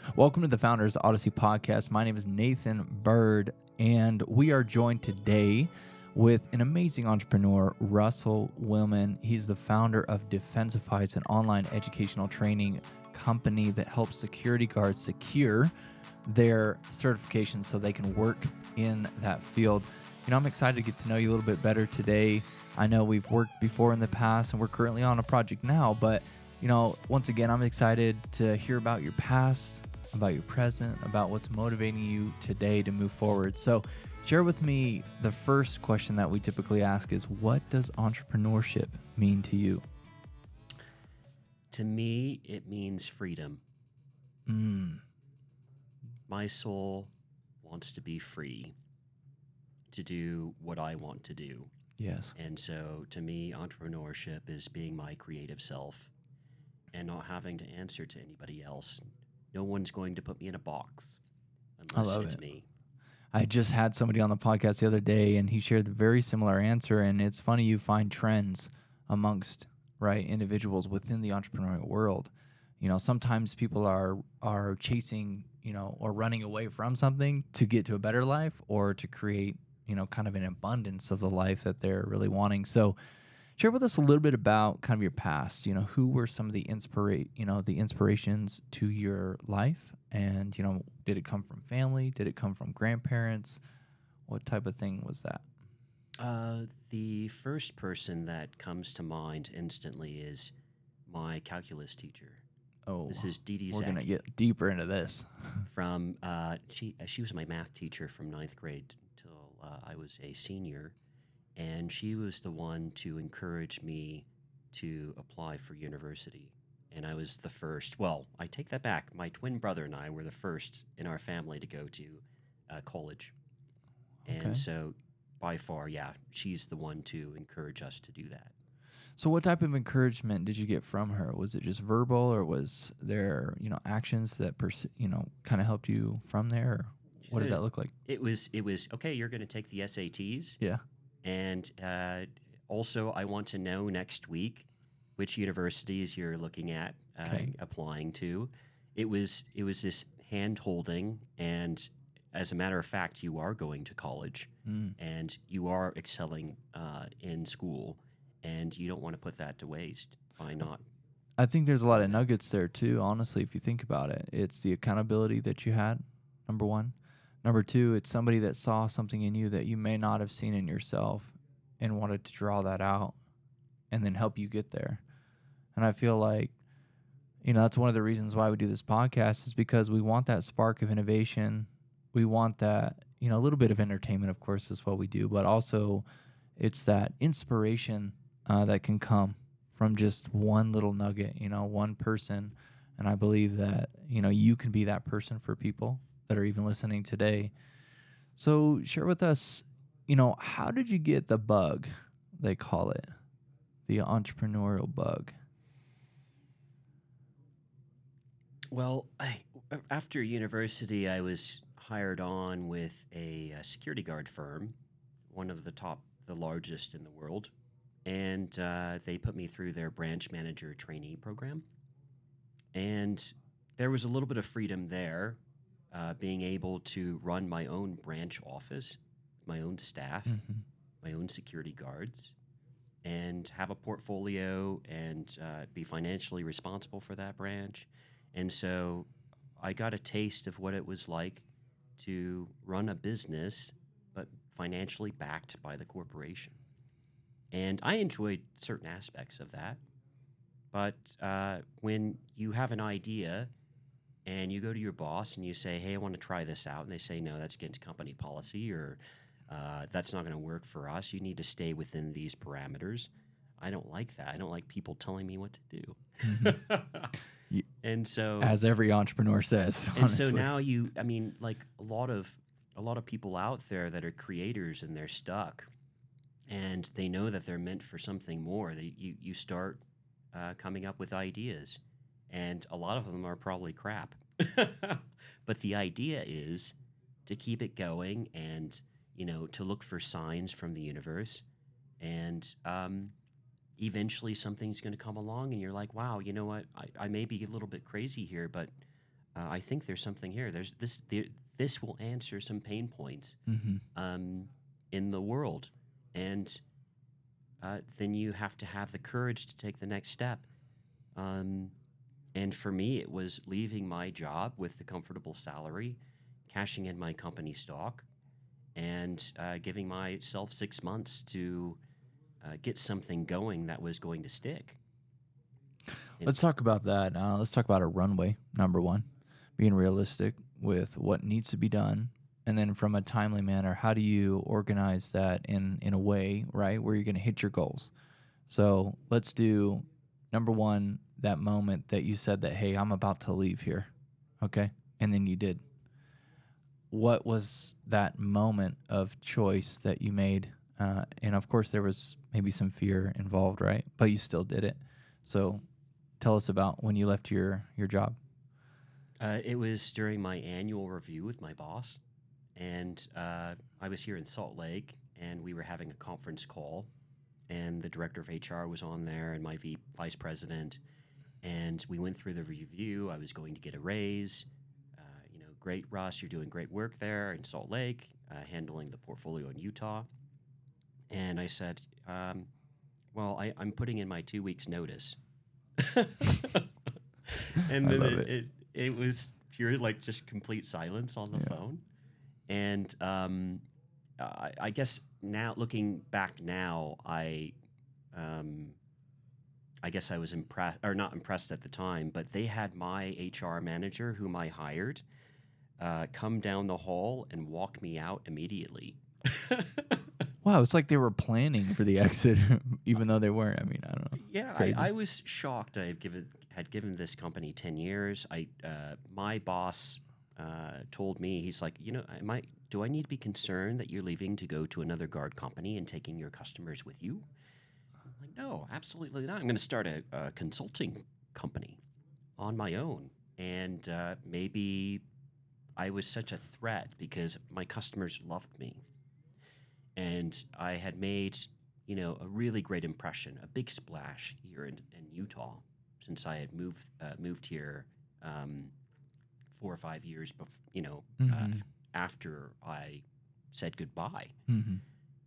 Welcome to the Founders Odyssey podcast. My name is Nathan Bird, and we are joined today with an amazing entrepreneur, Russell Willman. He's the founder of Defensify. It's an online educational training company that helps security guards secure their certifications so they can work in that field. I'm excited to get to know you a little bit better today. I know we've worked before in the past, and we're currently on a project now, but once again, I'm excited to hear about your past, about your present, about what's motivating you today to move forward. So share with me the first question that we typically ask is, what does entrepreneurship mean to you? To me, it means freedom. My soul wants to be free to do what I want to do. Yes. And so to me, entrepreneurship is being my creative self and not having to answer to anybody else. No one's going to put me in a box unless it's me. I just had somebody on the podcast the other day, and he shared a very similar answer. And it's funny, you find trends amongst individuals within the entrepreneurial world. Sometimes people are chasing, or running away from something to get to a better life or to create, kind of an abundance of the life that they're really wanting. So share with us a little bit about kind of your past. Who were some of the inspirations to your life, and did it come from family? Did it come from grandparents? What type of thing was that? The first person that comes to mind instantly is my calculus teacher. Oh, this is Dee Dee we're Zach. gonna get deeper into this. From she was my math teacher from 9th grade till I was a senior. And she was the one to encourage me to apply for university. And I was the first. Well, I take that back. My twin brother and I were the first in our family to go to college. Okay. And so by far, yeah, she's the one to encourage us to do that. So what type of encouragement did you get from her? Was it just verbal, or was there, actions that, kind of helped you from there? Or what did that look like? It was, okay, you're going to take the SATs. Yeah. And also, I want to know next week which universities you're looking at applying to. It was this hand-holding, and as a matter of fact, you are going to college, and you are excelling in school, and you don't want to put that to waste by not. I think there's a lot of nuggets there too, honestly, if you think about it. It's the accountability that you had, number one. Number two, it's somebody that saw something in you that you may not have seen in yourself and wanted to draw that out and then help you get there. And I feel like, that's one of the reasons why we do this podcast, is because we want that spark of innovation. We want that, a little bit of entertainment, of course, is what we do, but also it's that inspiration that can come from just one little nugget, one person. And I believe that, you can be that person for people that are even listening today. So share with us, how did you get the bug, they call it, the entrepreneurial bug? Well, after university, I was hired on with a security guard firm, one of the largest in the world. And they put me through their branch manager trainee program. And there was a little bit of freedom there, being able to run my own branch office, my own staff, my own security guards, and have a portfolio and be financially responsible for that branch. And so I got a taste of what it was like to run a business, but financially backed by the corporation. And I enjoyed certain aspects of that. But when you have an idea and you go to your boss and you say, hey, I want to try this out, and they say, no, that's against company policy, or that's not going to work for us. You need to stay within these parameters. I don't like that. I don't like people telling me what to do. And so, as every entrepreneur says, and honestly. So now like a lot of people out there that are creators and they're stuck, and they know that they're meant for something more. You start coming up with ideas, and a lot of them are probably crap. But the idea is to keep it going, and to look for signs from the universe, and eventually something's going to come along, and you're like, wow, you know what? I may be a little bit crazy here, but I think there's something here. This will answer some pain points Mm-hmm. in the world, and then you have to have the courage to take the next step. Um, and for me, it was leaving my job with the comfortable salary, cashing in my company stock, and giving myself 6 months to get something going that was going to stick. And Let's talk about that. Let's talk about a runway. Number one, being realistic with what needs to be done, and then from a timely manner, how do you organize that in a way, right, where you're going to hit your goals? So let's do number one, that moment that you said that, hey, I'm about to leave here, okay, and then you did. What was that moment of choice that you made? And of course, there was maybe some fear involved, right? But you still did it. So tell us about when you left your job. it was during my annual review with my boss, and I was here in Salt Lake, and we were having a conference call, and the director of HR was on there, and my vice president, and we went through the review. I was going to get a raise. Great, Ross, you're doing great work there in Salt Lake, handling the portfolio in Utah. And I said, well, I'm putting in my 2 weeks notice. And I then love it, it. it, it was pure, like, just complete silence on the Yeah. phone. And I guess now, looking back now, um, I guess I was impressed, or not impressed at the time, but they had my HR manager, whom I hired, come down the hall and walk me out immediately. Wow, it's like they were planning for the exit, even though they weren't. I mean, I don't know. Yeah, It's crazy. I was shocked. Had given this company 10 years. My boss told me, he's like, do I need to be concerned that you're leaving to go to another guard company and taking your customers with you? I'm like, no, absolutely not. I'm going to start a consulting company on my own, and maybe I was such a threat because my customers loved me, and I had made, a really great impression, a big splash here in Utah, since I had moved here, um, 4 or 5 years Mm-hmm. after I said goodbye. Mm-hmm.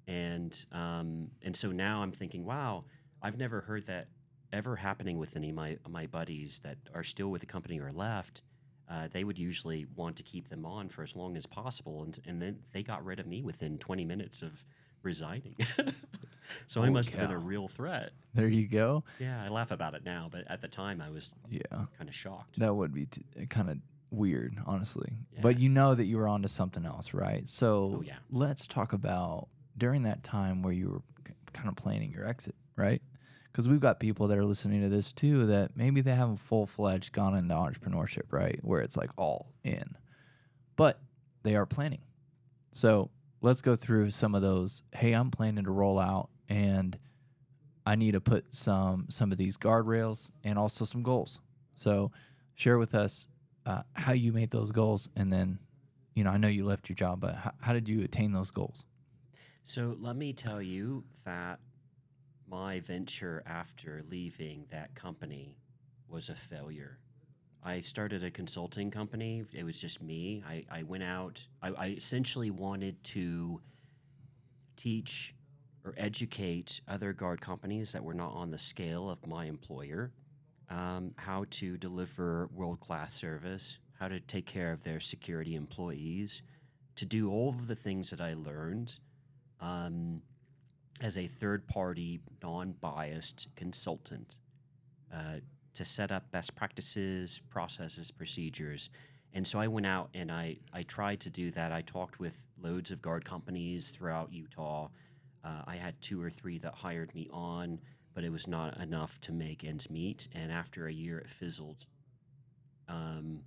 And so now I'm thinking, wow, I've never heard that ever happening with any of my buddies that are still with the company or left. They would usually want to keep them on for as long as possible, and then they got rid of me within 20 minutes of resigning. So I Holy must have been a cow. real threat. There you go. Yeah, I laugh about it now, but at the time I was Yeah, kind of shocked. that would be kind of weird, honestly. Yeah. But you know that you were onto something else, right? Oh So yeah. let's talk about during that time where you were kind of planning your exit, right? Because we've got people that are listening to this too that maybe they haven't full fledged gone into entrepreneurship, right? Where it's like all in, but they are planning. So let's go through some of those. Hey, I'm planning to roll out, and I need to put some of these guardrails and also some goals. So share with us how you made those goals, and then I know you left your job, but how did you attain those goals? So let me tell you that my venture after leaving that company was a failure. I started a consulting company. It was just me. I went out. I essentially wanted to teach or educate other guard companies that were not on the scale of my employer, how to deliver world class service, how to take care of their security employees, to do all of the things that I learned, um, as a third party, non biased consultant, uh, to set up best practices, processes, procedures. And so I went out and I tried to do that. I talked with loads of guard companies throughout Utah. I had 2 or 3 that hired me on, but it was not enough to make ends meet. And after a year, it fizzled. Um,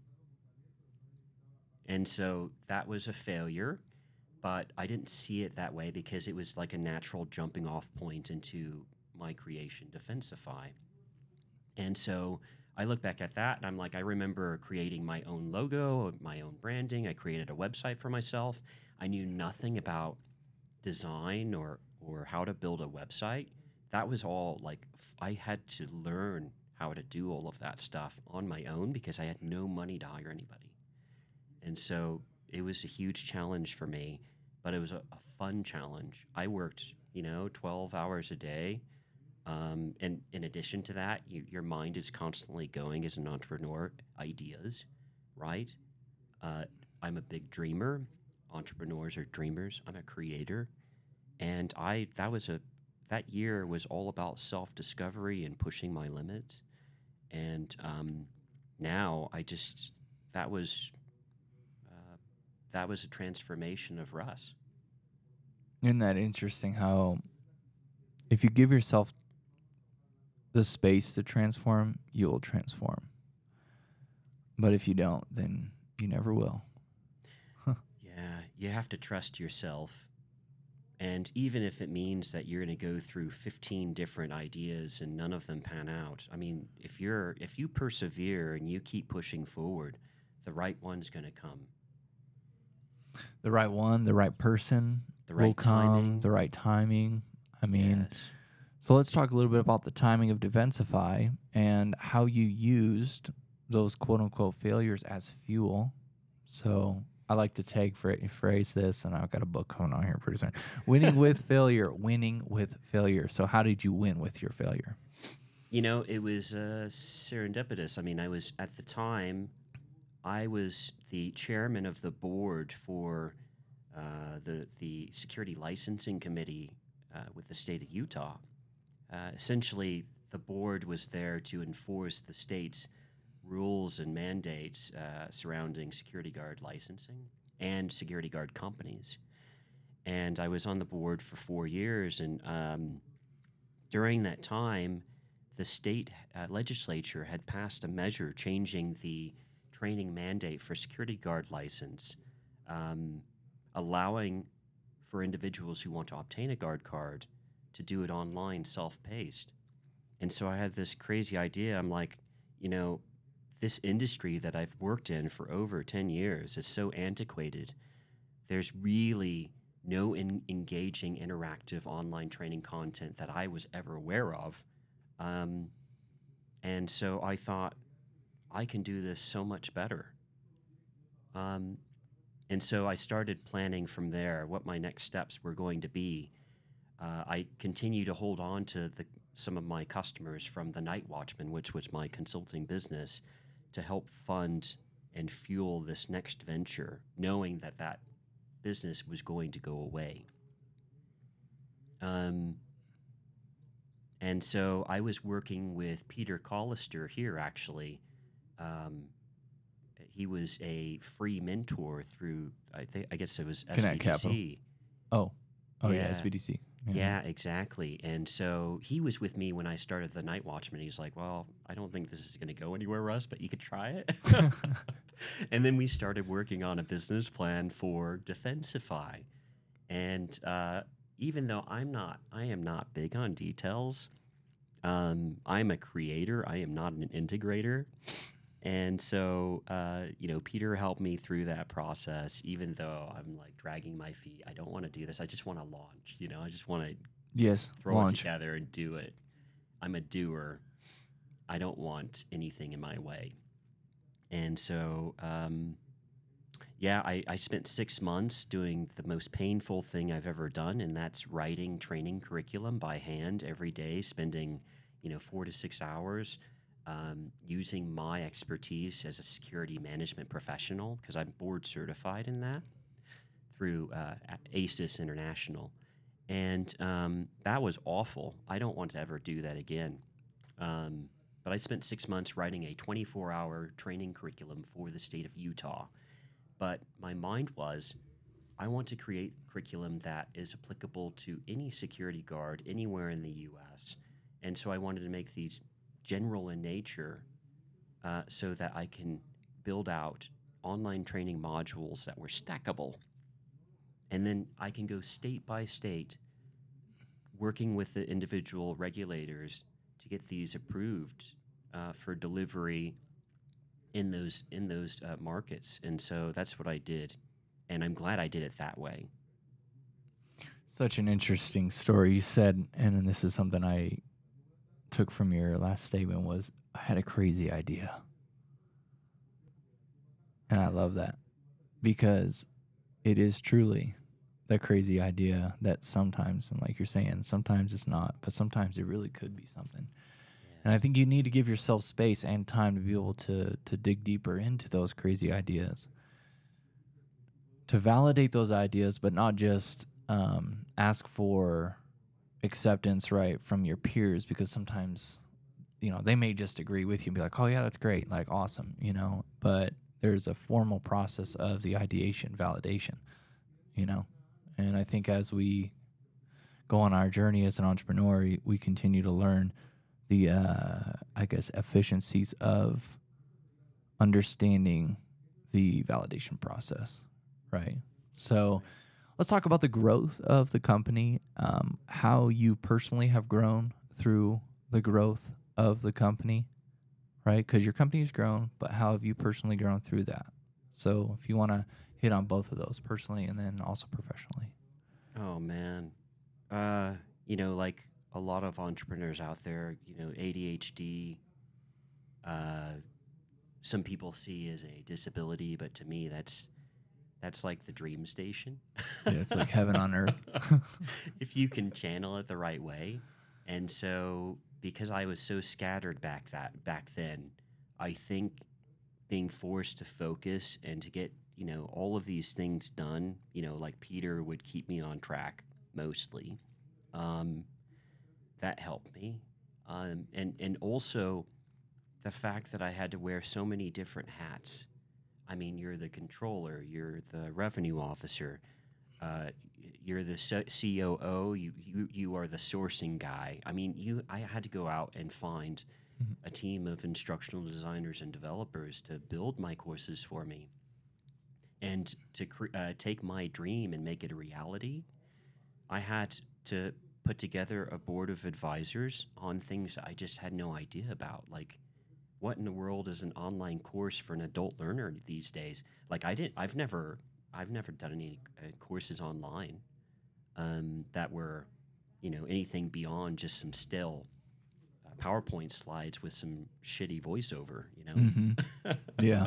and so that was a failure, but I didn't see it that way because it was like a natural jumping off point into my creation, Defensify. And so I look back at that and I'm like, I remember creating my own logo, my own branding. I created a website for myself. I knew nothing about design or how to build a website. That was all like I had to learn how to do all of that stuff on my own because I had no money to hire anybody. And so it was a huge challenge for me, but it was a fun challenge. I worked, 12 hours a day. And in addition to that, your mind is constantly going as an entrepreneur, ideas, right? Uh, I'm a big dreamer. Entrepreneurs are dreamers. I'm a creator. And that year was all about self-discovery and pushing my limits. And now that was uh, that was a transformation of Russ. Isn't that interesting how if you give yourself the space to transform, you will transform. But if you don't, then you never will. Yeah, you have to trust yourself. And even if it means that you're going to go through 15 different ideas and none of them pan out, I mean, if you persevere and you keep pushing forward, the right one's going to come. The right one, the right person The will right come, timing. the right timing. I mean, Yes. so let's talk a little bit about the timing of Devensify and how you used those quote unquote failures as fuel. So I like to phrase this, and I've got a book coming on here pretty soon. Winning with failure, winning with failure. So how did you win with your failure? It was serendipitous. I mean, at the time, I was the chairman of the board for the security licensing committee with the state of Utah. Essentially, the board was there to enforce the state's rules and mandates surrounding security guard licensing and security guard companies. And I was on the board for 4 years. And during that time, the state legislature had passed a measure changing the training mandate for security guard license, allowing for individuals who want to obtain a guard card to do it online, self-paced. And so I had this crazy idea. I'm like, this industry that I've worked in for over 10 years is so antiquated. There's really no engaging, interactive online training content that I was ever aware of. And so I thought, I can do this so much better. And so I started planning from there what my next steps were going to be. I continue to hold on to some of my customers from the Night Watchman, which was my consulting business, to help fund and fuel this next venture, knowing that business was going to go away. And so I was working with Peter Collister here, actually. He was a free mentor through, I guess it was Connect Capital. SBDC. Oh, Yeah. SBDC. Yeah, exactly. And so he was with me when I started the Night Watchman. He's like, well, I don't think this is going to go anywhere, Russ, but you could try it. And then we started working on a business plan for Defensify. And even though I am not big on details. I'm a creator. I am not an integrator. And so, Peter helped me through that process, even though I'm like dragging my feet. I don't want to do this. I just want to launch, I just want to throw it together and do it. I'm a doer. I don't want anything in my way. And so, I spent 6 months doing the most painful thing I've ever done, and that's writing training curriculum by hand every day, spending, 4 to 6 hours. Using my expertise as a security management professional, because I'm board certified in that through ASIS International. And that was awful. I don't want to ever do that again. But I spent 6 months writing a 24-hour training curriculum for the state of Utah. But my mind was, I want to create curriculum that is applicable to any security guard anywhere in the U.S. And so I wanted to make these general in nature so that I can build out online training modules that were stackable. And then I can go state by state, working with the individual regulators to get these approved for delivery in those markets. And so that's what I did. And I'm glad I did it that way. Such an interesting story. You said, and this is something I took from your last statement was, I had a crazy idea. And I love that because it is truly the crazy idea that sometimes, and like you're saying, sometimes it's not, but sometimes it really could be something. And I Yes. think you need to give yourself space and time to be able to dig deeper into those crazy ideas, to validate those ideas, but not just ask for acceptance, right, from your peers, because sometimes, they may just agree with you and be like, oh yeah, that's great, like awesome, but there's a formal process of the ideation validation, you know. And I think as we go on our journey as an entrepreneur, we continue to learn the I guess efficiencies of understanding the validation process, right? So let's talk about the growth of the company, how you personally have grown through the growth of the company, right? Because your company has grown, but how have you personally grown through that? So if you want to hit on both of those, personally and then also professionally. Oh man. Like a lot of entrepreneurs out there, ADHD, uh, some people see as a disability, but to me, that's like the dream station. Yeah, it's like heaven on earth. If you can channel it the right way. And so, because I was so scattered back then, I think being forced to focus and to get all of these things done, like Peter would keep me on track mostly. Um, that helped me, and also the fact that I had to wear so many different hats. I mean, you're the controller, you're the revenue officer, uh, you're the COO, you are the sourcing guy. I mean, I had to go out and find a team of instructional designers and developers to build my courses for me, and to take my dream and make it a reality. I had to put together a board of advisors on things I just had no idea about, like what in the world is an online course for an adult learner these days? Like I've never done any courses online that were, anything beyond just some still PowerPoint slides with some shitty voiceover, Mm-hmm. Yeah.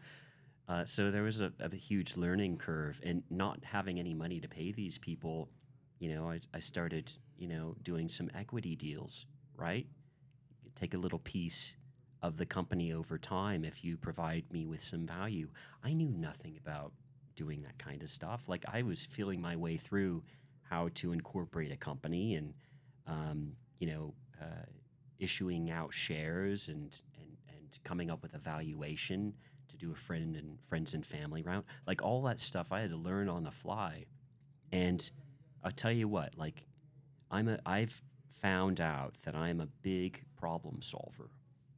So there was a huge learning curve, and not having any money to pay these people, I started, doing some equity deals, right? Take a little piece of the company over time if you provide me with some value. I knew nothing about doing that kind of stuff. Like I was feeling my way through how to incorporate a company and, um, you know, uh, issuing out shares and coming up with a valuation to do a friends and family round. Like all that stuff I had to learn on the fly. And I'll tell you what, like I've found out that I'm a big problem solver,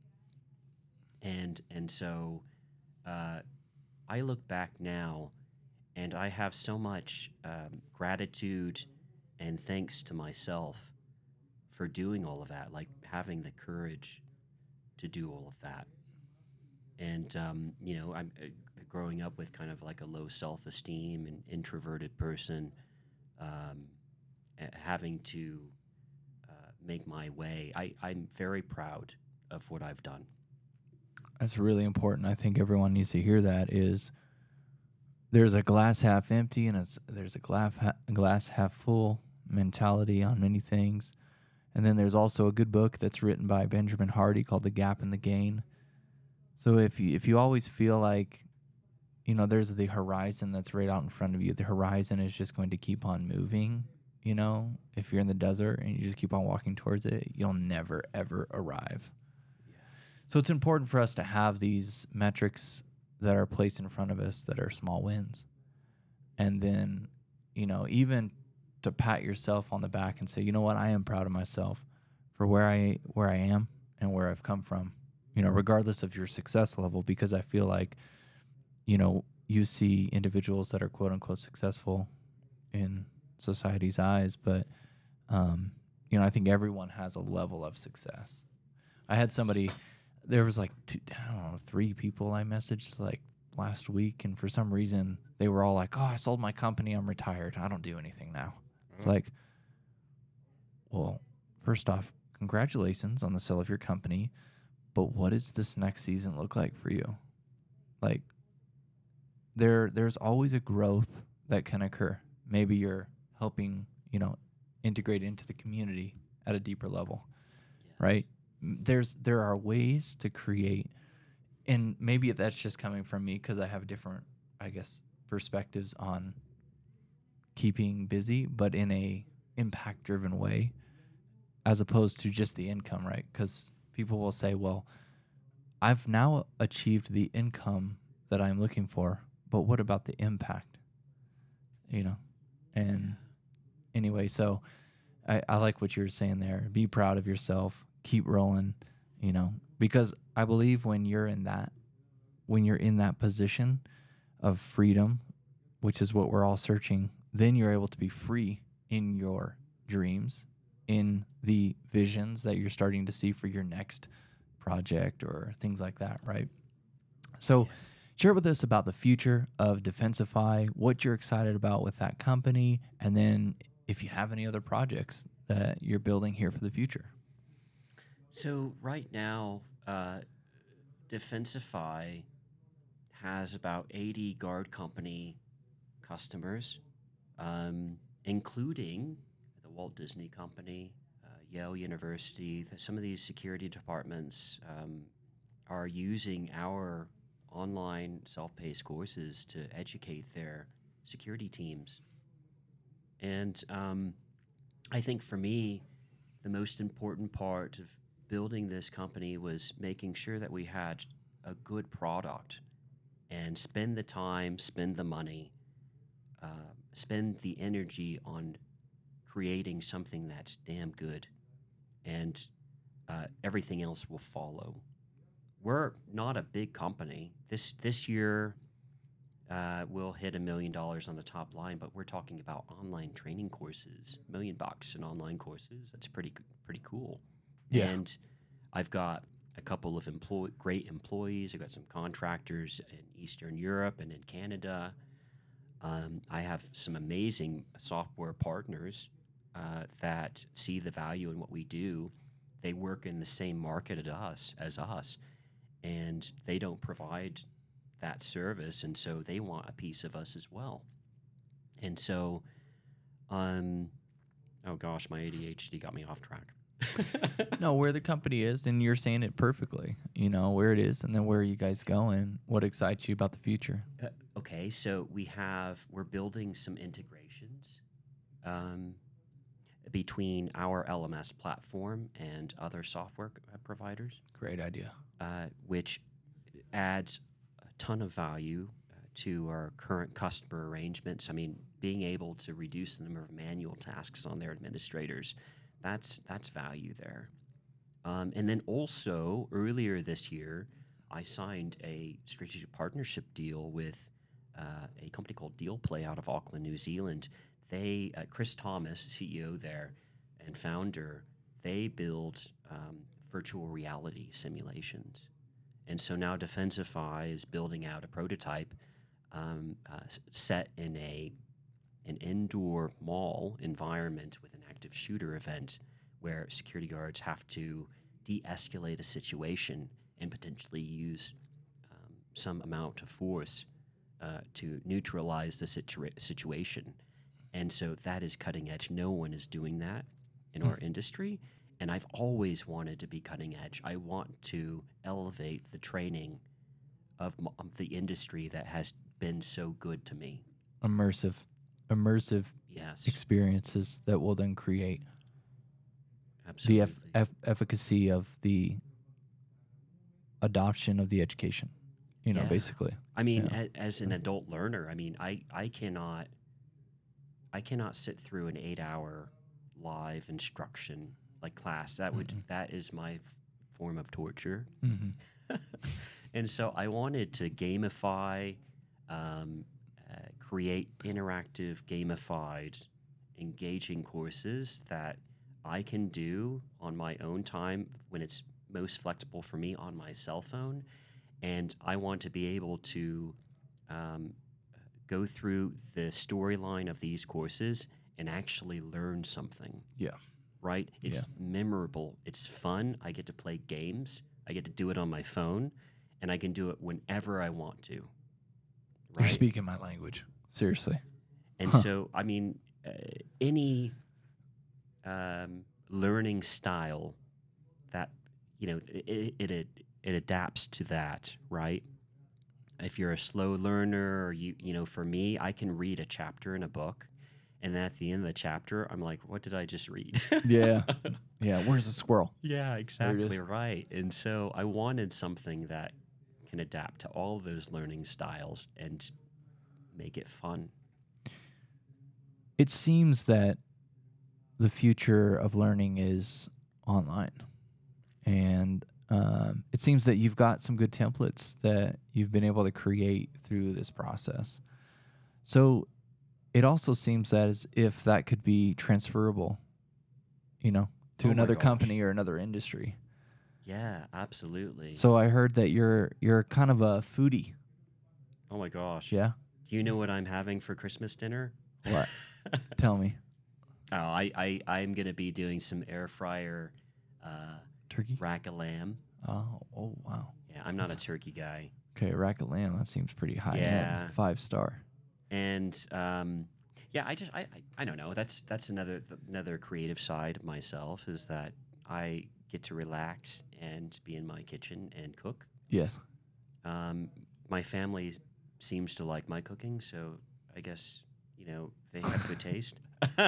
and so uh, I look back now, and I have so much gratitude and thanks to myself for doing all of that, like having the courage to do all of that. And I'm growing up with kind of like a low self-esteem and introverted person, um, having to make my way. I'm very proud of what I've done. That's really important. I think everyone needs to hear that is there's a glass half empty and there's a glass half full mentality on many things. And then there's also a good book that's written by Benjamin Hardy called The Gap and the Gain. So if you always feel like, there's the horizon that's right out in front of you, the horizon is just going to keep on moving, if you're in the desert and you just keep on walking towards it, you'll never ever arrive. So it's important for us to have these metrics that are placed in front of us that are small wins. And then, even to pat yourself on the back and say, you know what, I am proud of myself for where I am and where I've come from, regardless of your success level, because I feel like, you see individuals that are quote unquote successful in society's eyes, but I think everyone has a level of success. I had somebody, there was like I don't know, 3 people I messaged like last week, and for some reason they were all like, "Oh, I sold my company. I'm retired. I don't do anything now." It's like, well, first off, congratulations on the sale of your company, but what does this next season look like for you? Like there's always a growth that can occur. Maybe you're helping, integrate into the community at a deeper level, Yes. right? There are ways to create, and maybe that's just coming from me because I have different, I guess, perspectives on keeping busy, but in a impact driven way, as opposed to just the income, right? Because people will say, well, I've now achieved the income that I'm looking for, but what about the impact? You know, and anyway, so I like what you were saying there. Be proud of yourself. Keep rolling, because I believe when you're in that position of freedom, which is what we're all searching, then you're able to be free in your dreams, in the visions that you're starting to see for your next project or things like that, right? So Yeah. share with us about the future of Defensify, what you're excited about with that company, and then if you have any other projects that you're building here for the future. So right now, Defensify has about 80 guard company customers, including the Walt Disney Company, Yale University. Some of these security departments are using our online self-paced courses to educate their security teams. And I think for me, the most important part of building this company was making sure that we had a good product and spend the time, spend the money, spend the energy on creating something that's damn good, and everything else will follow. We're not a big company. This year, we'll hit $1 million on the top line, but we're talking about online training courses, $1 million in online courses. That's pretty cool. Yeah. And I've got a couple of great employees. I've got some contractors in Eastern Europe and in Canada. I have some amazing software partners that see the value in what we do. They work in the same market as us, and they don't provide that service, and so they want a piece of us as well. And so, oh gosh, my ADHD got me off track. No, where the company is, and you're saying it perfectly, where it is and then where are you guys going, what excites you about the future. Okay, so we're building some integrations um, between our LMS platform and other software providers, Great idea. which adds a ton of value to our current customer arrangements. I mean, being able to reduce the number of manual tasks on their administrators, that's value there. And then also earlier this year, I signed a strategic partnership deal with a company called DealPlay out of Auckland, New Zealand. Chris Thomas, CEO there and founder, they build virtual reality simulations. And so now Defensify is building out a prototype set in an indoor mall environment with an active shooter event where security guards have to de-escalate a situation and potentially use some amount of force to neutralize the situation. And so that is cutting edge. No one is doing that in our industry. And I've always wanted to be cutting edge. I want to elevate the training of the industry that has been so good to me. Immersive Yes, experiences that will then create the absolutely. efficacy of the adoption of the education, Yeah. basically. I mean, Yeah. as an adult learner, I mean, I cannot sit through an 8 hour live instruction like class. That is my form of torture. Mm-hmm. And so I wanted to gamify, create interactive, gamified, engaging courses that I can do on my own time when it's most flexible for me on my cell phone. And I want to be able to um, go through the storyline of these courses and actually learn something. Yeah. right? It's memorable. It's fun. I get to play games. I get to do it on my phone, and I can do it whenever I want to, You're right? speaking my language. Seriously. And Huh. so, I mean, any learning style that it adapts to that, right? If you're a slow learner, or for me, I can read a chapter in a book, and then at the end of the chapter, I'm like, what did I just read? Yeah. Yeah. Where's the squirrel? Yeah, There it exactly is. right. And so I wanted something that can adapt to all those learning styles and make it fun. It seems that the future of learning is online. And it seems that you've got some good templates that you've been able to create through this process. So it also seems that as if that could be transferable, to Oh my another gosh. company or another industry. Yeah, absolutely. So I heard that you're kind of a foodie. Oh my gosh. Yeah? Do you know what I'm having for Christmas dinner? What? Tell me. I'm gonna be doing some air fryer Turkey? rack of lamb. Oh wow. Yeah, I'm not a turkey guy. Okay, rack of lamb. That seems pretty high Yeah. end. 5-star. And yeah, I don't know. That's another creative side of myself, is that I get to relax and be in my kitchen and cook. Yes. My family seems to like my cooking, so I guess they have good taste.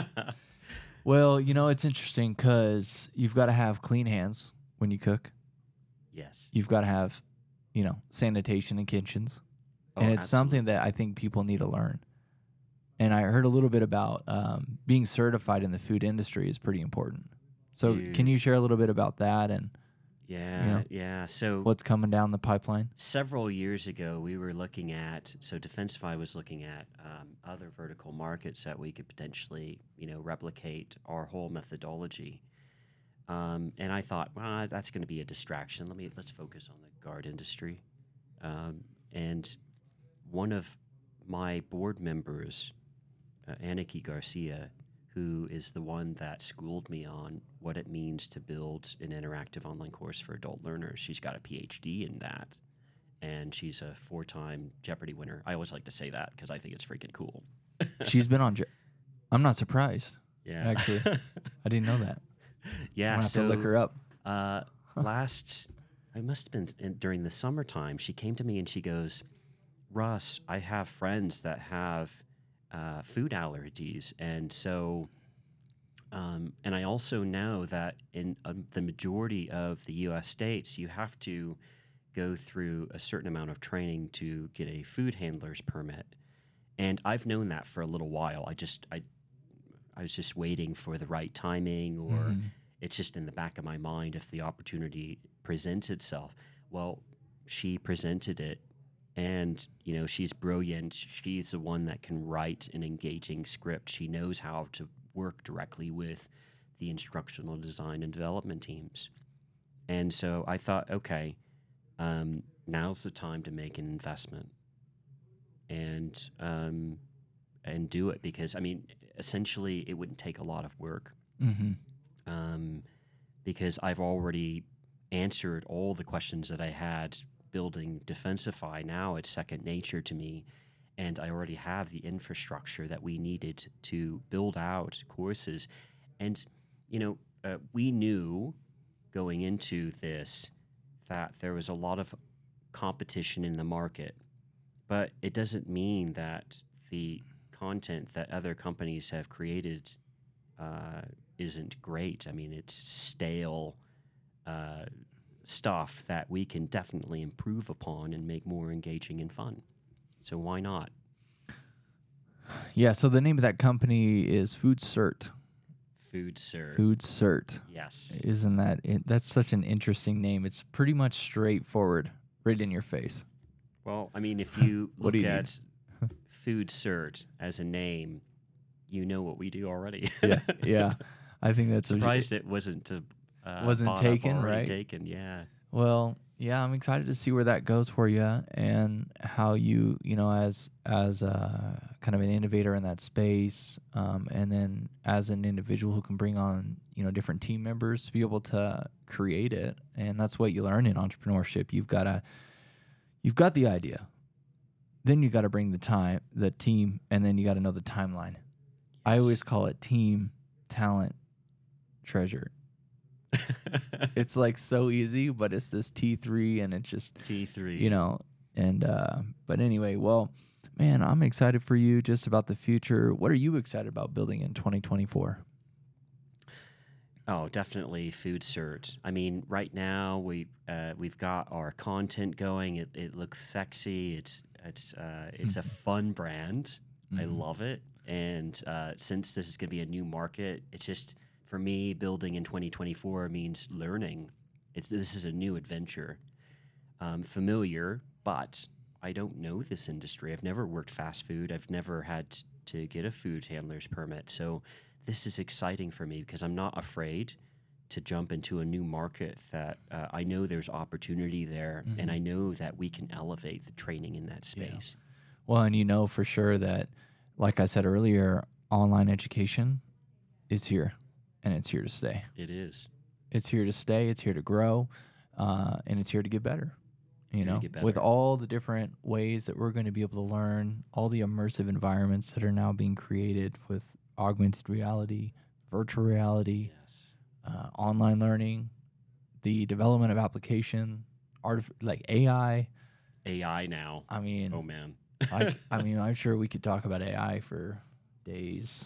Well, it's interesting because you've got to have clean hands when you cook. Yes. You've got to have, sanitation in kitchens. Oh, And it's something absolutely. that I think people need to learn. And I heard a little bit about being certified in the food industry is pretty important. So can you Huge. share a little bit about that and Yeah. So what's coming down the pipeline? several years ago, we were looking at, so Defensify was looking at other vertical markets that we could potentially, replicate our whole methodology. And I thought, well, that's going to be a distraction. Let's focus on the guard industry. And one of my board members, Aniki Garcia, who is the one that schooled me on what it means to build an interactive online course for adult learners. She's got a PhD in that, and she's a 4-time Jeopardy winner. I always like to say that because I think it's freaking cool. She's been on. I'm not surprised. Yeah. Actually, I didn't know that. I'm Yeah. gonna have to look her up. It must have been during the summertime. She came to me and she goes, Russ, I have friends that have food allergies. And so, and I also know that in the majority of the US states, you have to go through a certain amount of training to get a food handler's permit. And I've known that for a little while. I was just waiting for the right timing, or Mhm. it's just in the back of my mind if the opportunity presents itself. Well, she presented it, and she's brilliant. She's the one that can write an engaging script. She knows how to work directly with the instructional design and development teams. And so I thought, okay, now's the time to make an investment and do it, because essentially it wouldn't take a lot of work, Mhm. because I've already answered all the questions that I had building Defensify. Now it's second nature to me, and I already have the infrastructure that we needed to build out courses. And we knew going into this that there was a lot of competition in the market, but it doesn't mean that the content that other companies have created isn't great. It's stale stuff that we can definitely improve upon and make more engaging and fun. So why not? Yeah. So the name of that company is Food Cert. Food Cert. Food Cert. Yes. Isn't that it? That's such an interesting name. It's pretty much straightforward, right in your face. Well, if you What do look you need? at Food Cert as a name, you know what we do already. Yeah. I think that's Surprised it wasn't wasn't bought up, taken, already right? taken. Yeah. Well, Yeah, I'm excited to see where that goes for you and how you, as kind of an innovator in that space, and then as an individual who can bring on, different team members to be able to create it. And that's what you learn in entrepreneurship. You've got the idea, then you got to bring the team, and then you got to know the timeline. I Yes. always call it team, talent, treasure. It's like so easy, but it's this T3, and it's just, T3. and but anyway, well, man, I'm excited for you just about the future. What are you excited about building in 2024? Oh, definitely food cert. I mean, right now we've got our content going. It looks sexy. It's a fun brand. I Mhm. love it. And since this is going to be a new market, it's just for me building in 2024 means learning. This is a new adventure. Familiar, but I don't know this industry. I've never worked fast food. I've never had to get a food handler's permit. So this is exciting for me because I'm not afraid to jump into a new market that I know there's opportunity there, and Mhm. I know that we can elevate the training in that Yeah. space. Well, and you know for sure that, like I said earlier, online education is here, and it's here to stay. It is. It's here to stay. It's here to grow, and it's here to get better. Here to get With better. all the different ways that we're going to be able to learn, all the immersive environments that are now being created with augmented reality, virtual reality, Yes. online learning, the development of application, like AI. AI now. I mean, Oh man. I'm sure we could talk about AI for days,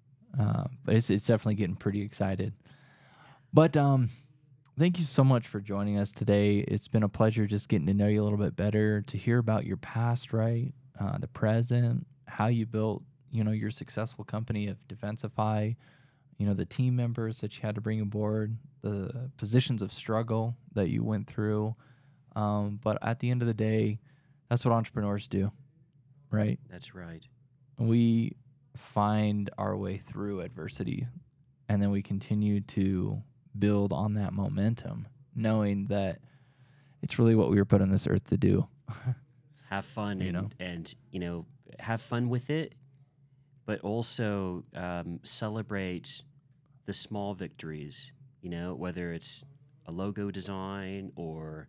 but it's definitely getting pretty excited. But thank you so much for joining us today. It's been a pleasure just getting to know you a little bit better, to hear about your past, right? The present, how you built, your successful company of Defensify, the team members that you had to bring aboard, the positions of struggle that you went through. But at the end of the day, that's what entrepreneurs do, right? That's right. We find our way through adversity, and then we continue to build on that momentum, knowing that it's really what we were put on this earth to do. Have fun You know? and have fun with it, but also celebrate the small victories. Whether it's a logo design or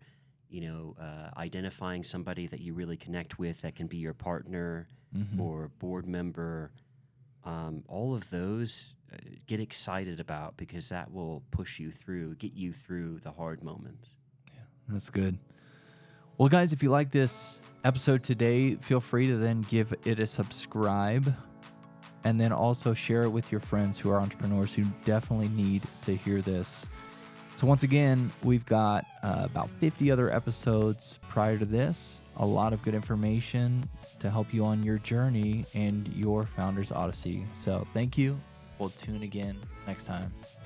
identifying somebody that you really connect with that can be your partner Mm-hmm. or board member. All of those get excited about because that will push you through, get you through the hard moments. That's good. Well, guys, if you like this episode today, feel free to then give it a subscribe, and then also share it with your friends who are entrepreneurs who definitely need to hear this. So once again, we've got about 50 other episodes prior to this, a lot of good information to help you on your journey and your Founder's Odyssey. So thank you. We'll tune again next time.